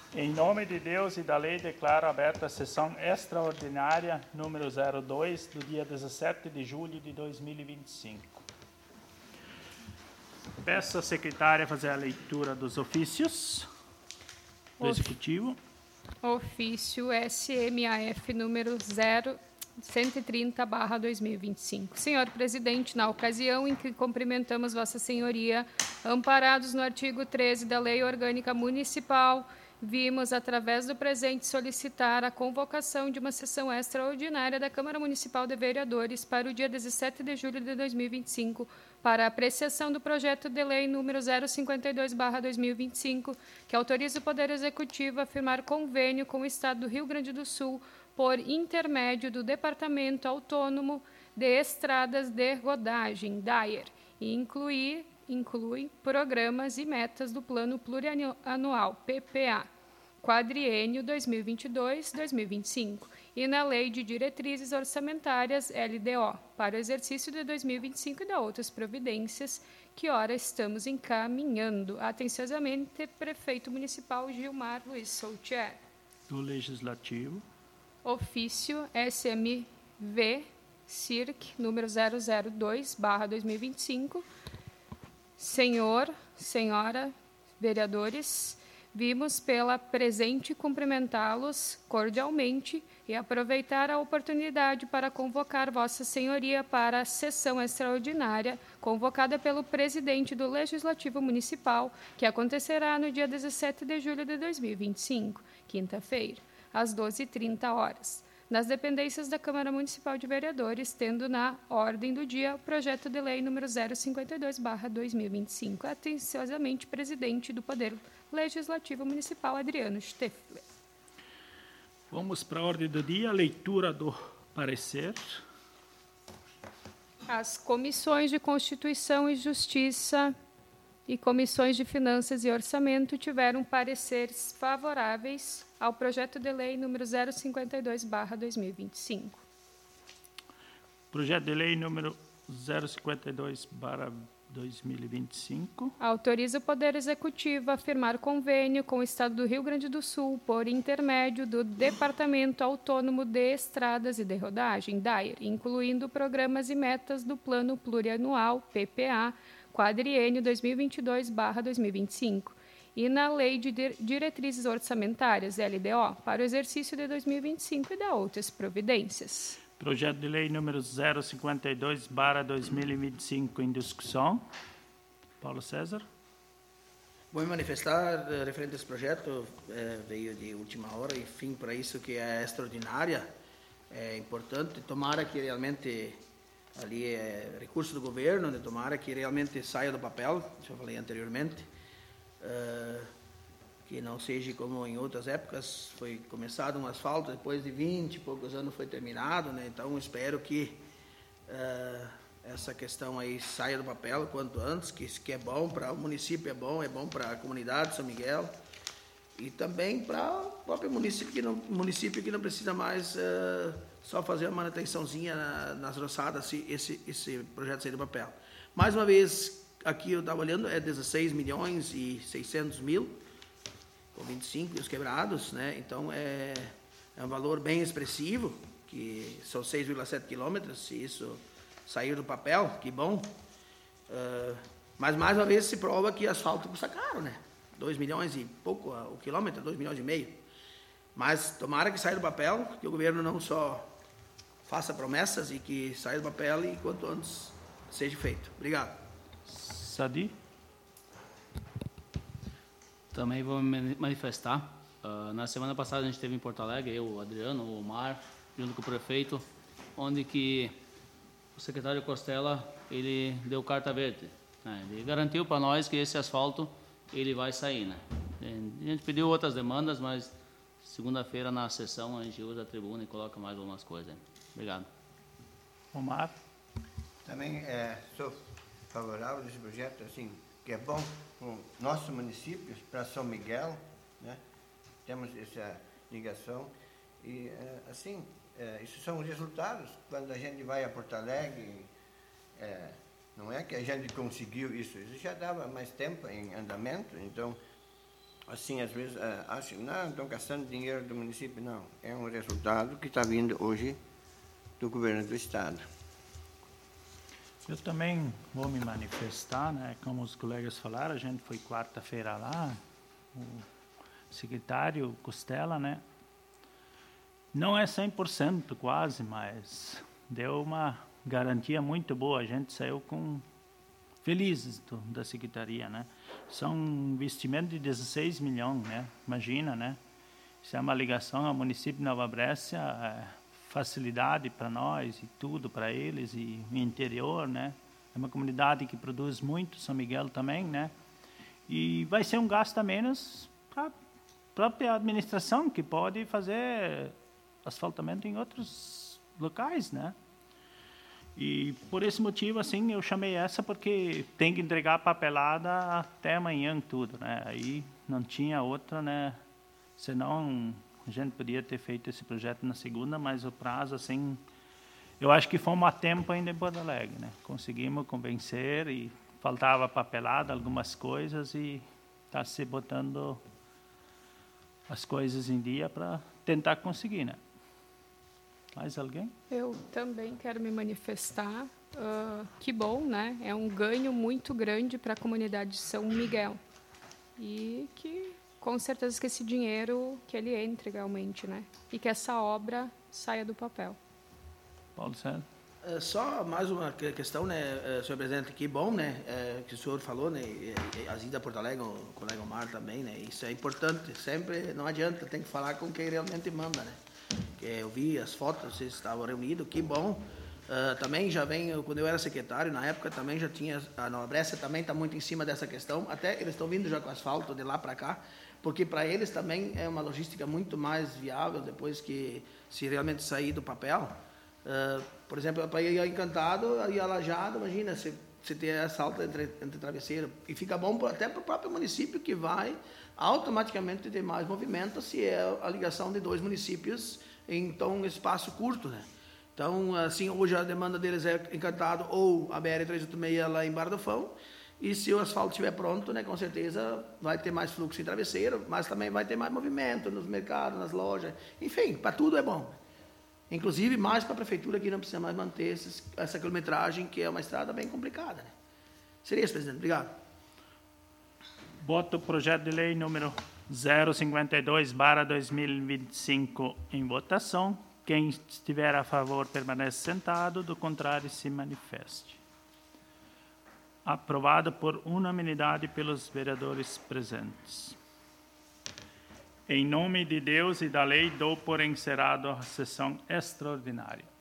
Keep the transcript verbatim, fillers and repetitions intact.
Em nome de Deus e da lei, declaro aberta a sessão extraordinária número zero dois, do dia dezessete de julho de dois mil e vinte e cinco. Peço à secretária fazer a leitura dos ofícios do Of- Executivo. Ofício S M A F número zero cento e trinta barra dois mil e vinte e cinco. Senhor Presidente, na ocasião em que cumprimentamos Vossa Senhoria, amparados no artigo treze da Lei Orgânica Municipal, vimos, através do presente, solicitar a convocação de uma sessão extraordinária da Câmara Municipal de Vereadores para o dia dezessete de julho de dois mil e vinte e cinco, para a apreciação do projeto de lei número zero cinquenta e dois barra dois mil e vinte e cinco, que autoriza o Poder Executivo a firmar convênio com o Estado do Rio Grande do Sul por intermédio do Departamento Autônomo de Estradas de Rodagem, D A E R, e incluir inclui programas e metas do Plano Plurianual, P P A, quadriênio dois mil e vinte e dois a dois mil e vinte e cinco, e na Lei de Diretrizes Orçamentárias, L D O, para o exercício de dois mil e vinte e cinco e da outras providências que ora estamos encaminhando. Atenciosamente, Prefeito Municipal Gilmar Luiz Soutier. Do Legislativo. Ofício S M V C I R C número zero zero dois barra dois mil e vinte e cinco. Senhor, senhora, vereadores, vimos pela presente cumprimentá-los cordialmente e aproveitar a oportunidade para convocar Vossa Senhoria para a sessão extraordinária convocada pelo presidente do Legislativo Municipal, que acontecerá no dia dezessete de julho de dois mil e vinte e cinco, quinta-feira, às doze e trinta horas. Nas dependências da Câmara Municipal de Vereadores, tendo na ordem do dia o projeto de lei número zero cinquenta e dois barra dois mil e vinte e cinco. Atenciosamente, presidente do Poder Legislativo Municipal, Adriano Steffler. Vamos para a ordem do dia, leitura do parecer. As comissões de Constituição e Justiça e comissões de Finanças e Orçamento tiveram pareceres favoráveis ao projeto de lei número zero cinquenta e dois barra dois mil e vinte e cinco. Projeto de lei número zero cinquenta e dois barra dois mil e vinte e cinco. Autoriza o Poder Executivo a firmar convênio com o Estado do Rio Grande do Sul por intermédio do Departamento Autônomo de Estradas e de Rodagem, D A E R, incluindo programas e metas do Plano Plurianual, P P A, quadriênio dois mil e vinte e dois barra dois mil e vinte e cinco, e na Lei de Diretrizes Orçamentárias, L D O, para o exercício de dois mil e vinte e cinco e da outras providências. Projeto de lei número zero cinquenta e dois barra dois mil e vinte e cinco em discussão. Paulo César. Vou me manifestar eh, referente a esse projeto, eh, veio de última hora, enfim, para isso que é extraordinária, é importante, tomara que realmente ali é recurso do governo, né, tomara que realmente saia do papel, já falei anteriormente, uh, que não seja como em outras épocas, foi começado um asfalto, depois de vinte e poucos anos foi terminado, né, então espero que uh, essa questão aí saia do papel quanto antes, que, que é bom para o município, é bom, é bom para a comunidade de São Miguel, e também para o próprio município que não, município que não precisa mais uh, só fazer uma manutençãozinha na, nas roçadas, se esse, esse projeto sair do papel. Mais uma vez, aqui eu estava olhando, é dezesseis milhões e seiscentos mil, com vinte e cinco e os quebrados, né? Então é, é um valor bem expressivo, que são seis vírgula sete quilômetros, se isso sair do papel, que bom. Uh, mas mais uma vez se prova que asfalto custa caro, né? dois milhões e pouco o quilômetro, dois milhões e meio. Mas tomara que saia do papel, que o governo não só faça promessas e que saia do papel e quanto antes seja feito. Obrigado. Sadi. Também vou me manifestar. Uh, na semana passada a gente esteve em Porto Alegre, eu, o Adriano, o Omar, junto com o prefeito, onde que o secretário Costela, ele deu carta verde, né? Ele garantiu para nós que esse asfalto ele vai sair, né? A gente pediu outras demandas, mas segunda-feira na sessão a gente usa a tribuna e coloca mais algumas coisas. Obrigado. Omar. Também é, sou favorável a esse projeto, assim, que é bom para o nosso município, para São Miguel, né? Temos essa ligação e, é, assim, é, isso são os resultados. Quando a gente vai a Porto Alegre, é, não é que a gente conseguiu isso, isso já dava mais tempo em andamento, então assim, às vezes, é, acham, não, estão gastando dinheiro do município. Não, é um resultado que está vindo hoje do governo do Estado. Eu também vou me manifestar, né? Como os colegas falaram, a gente foi quarta-feira lá, o secretário Costela, né? Não é cem por cento quase, mas deu uma garantia muito boa. A gente saiu com felizes do, da secretaria, né? São um investimento de dezesseis milhões, né? Imagina, né? Isso é uma ligação ao município de Nova Brécia, é facilidade para nós e tudo para eles, e o interior, né? É uma comunidade que produz muito, São Miguel também, né? E vai ser um gasto a menos para a própria administração, que pode fazer asfaltamento em outros locais, né? E por esse motivo, assim, eu chamei essa porque tem que entregar a papelada até amanhã tudo, né? Aí não tinha outra, né? Senão a gente podia ter feito esse projeto na segunda, mas o prazo, assim, eu acho que fomos a tempo ainda em Porto Alegre, né? Conseguimos convencer e faltava papelada, algumas coisas, e está se botando as coisas em dia para tentar conseguir, né? Mais alguém? Eu também quero me manifestar. Uh, que bom, né? É um ganho muito grande para a comunidade de São Miguel. E que, com certeza, que esse dinheiro, que ele entre realmente, né? E que essa obra saia do papel. Paulo César? É, só mais uma questão, né, senhor presidente, que bom, né, é, que o senhor falou, né, e, e, as idas a Porto Alegre, o colega Omar também, né, isso é importante, sempre, não adianta, tem que falar com quem realmente manda, né. Eu vi as fotos, vocês estavam reunidos, que bom. Uh, também já vem, quando eu era secretário, na época também já tinha, a Nova Brécia também está muito em cima dessa questão, até eles estão vindo já com asfalto de lá para cá, porque para eles também é uma logística muito mais viável depois que se realmente sair do papel. Uh, por exemplo, para ir a Encantado, ir a Lajado, imagina, você, você ter asfalto entre, entre travesseiro, e fica bom até para o próprio município, que vai automaticamente ter mais movimento se é a ligação de dois municípios em tão espaço curto, né? Então, assim, hoje a demanda deles é Encantado ou a B R trezentos e oitenta e seis lá em Barra do Fão, e se o asfalto estiver pronto, né, com certeza vai ter mais fluxo em travesseiro, mas também vai ter mais movimento nos mercados, nas lojas, enfim, para tudo é bom. Inclusive, mais para a prefeitura que não precisa mais manter esses, essa quilometragem, que é uma estrada bem complicada, né? Seria isso, presidente. Obrigado. Voto o projeto de lei número zero cinquenta e dois barra dois mil e vinte e cinco em votação. Quem estiver a favor permanece sentado, do contrário se manifeste. Aprovado por unanimidade pelos vereadores presentes. Em nome de Deus e da lei, dou por encerrado a sessão extraordinária.